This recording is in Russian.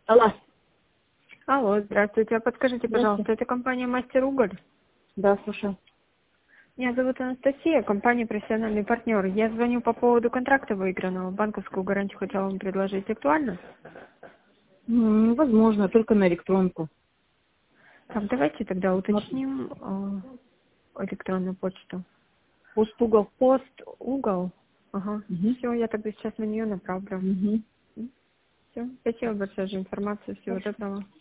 Алло. Алло, здравствуйте. А подскажите, пожалуйста, это компания «Мастер Уголь»? Да, слушай. Меня зовут Анастасия, компания «Профессиональный партнер». Я звоню по поводу контракта выигранного. Банковскую гарантию хотела вам предложить. Актуально? Возможно, только на электронку. Так, давайте тогда уточним электронную почту. Постугол. Пост угол. Ага. Угу. Все, я тогда сейчас на нее направлю. Угу. Все. Спасибо большое за информацию. Всего Хорошо. доброго.